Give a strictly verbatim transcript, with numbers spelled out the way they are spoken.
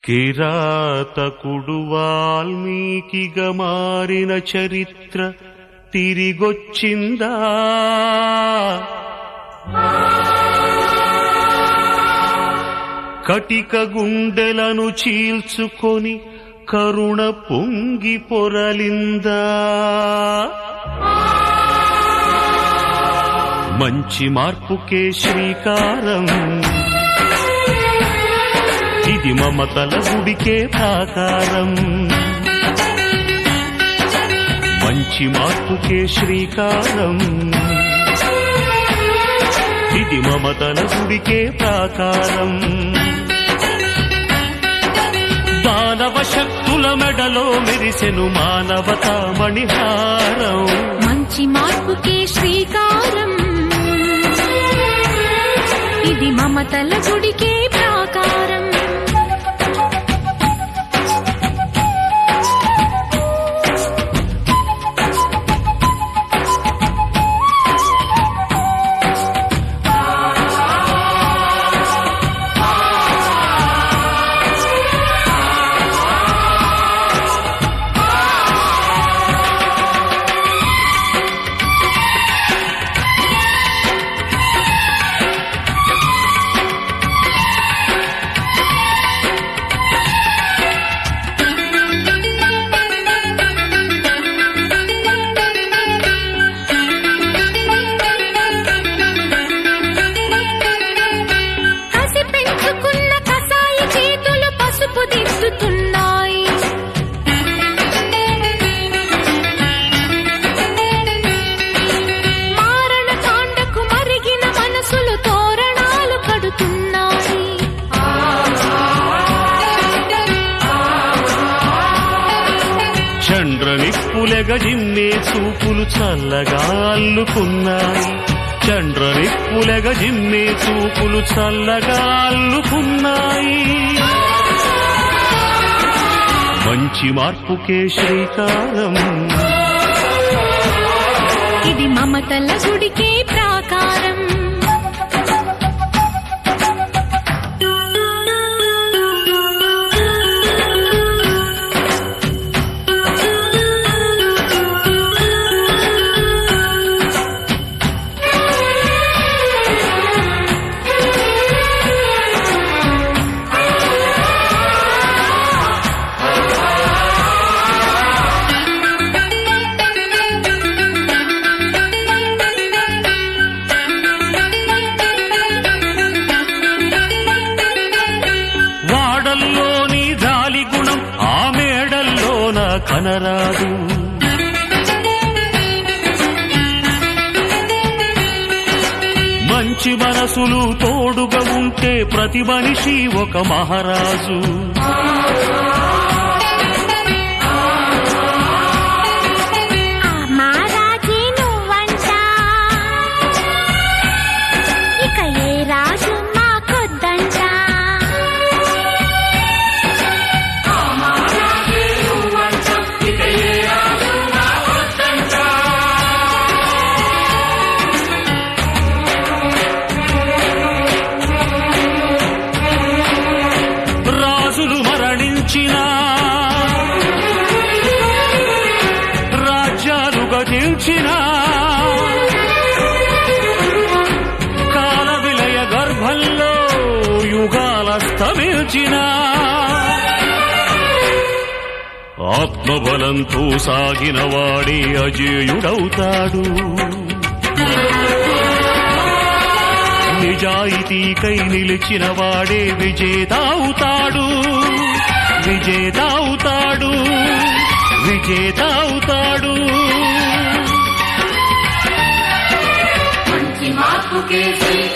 కిరాతకుడు వాల్మీకిగా మారిన చరిత్ర తిరిగొచ్చిందా? కటిక గుండెలను చీల్చుకొని కరుణ పొంగి పొరలిందా? మంచి మార్పుకే శ్రీకారం, ఇది మమతల గుడికే ప్రాకారం. మంచి మార్పుకే శ్రీకారం, ఇది మమతల గుడికే ప్రాకారం. దానవ శక్తుల మెడలో మెరిసెను మానవతా మణిహారం. మంచి మార్పుకే శ్రీకారం, ఇది మమతల గుడికే ప్రాకారం. చండ్రనిప్పులెగజిమ్మే చూపులు చల్లగా అల్లుకున్నాయి. చండ్రనిప్పులెగజిమ్మే చూపులు చల్లగా అల్లుకున్నాయి. మంచి మార్పుకే శ్రీకారం, ఇది మమతల గుడికే ప్రాకారం. కనరాదు మంచి మనసులు తోడుగా ఉంటే ప్రతి మనిషి ఒక మహారాజు. రాజ్యాలు గతించిన కాల విలయ గర్భంలో యుగాలస్తమించిన ఆత్మబలంతో సాగిన వాడే అజేయుడవుతాడు. నిజాయితీకై నిలిచిన వాడే విజేత అవుతాడు. విజేత అవుతాడు, విజేత అవుతాడు. మంచి మార్పుకే